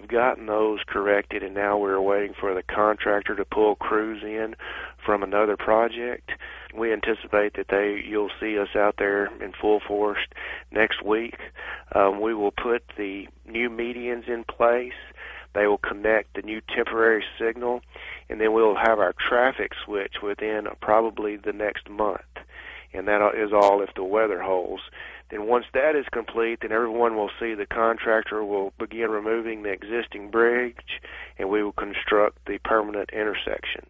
gotten those corrected, and now we're waiting for the contractor to pull crews in from another project. We anticipate that you'll see us out there in full force next week. We will put the new medians in place. They will connect the new temporary signal, and then we'll have our traffic switch within probably the next month. And that is all if the weather holds. Then once that is complete, then everyone will see the contractor will begin removing the existing bridge, and we will construct the permanent intersection.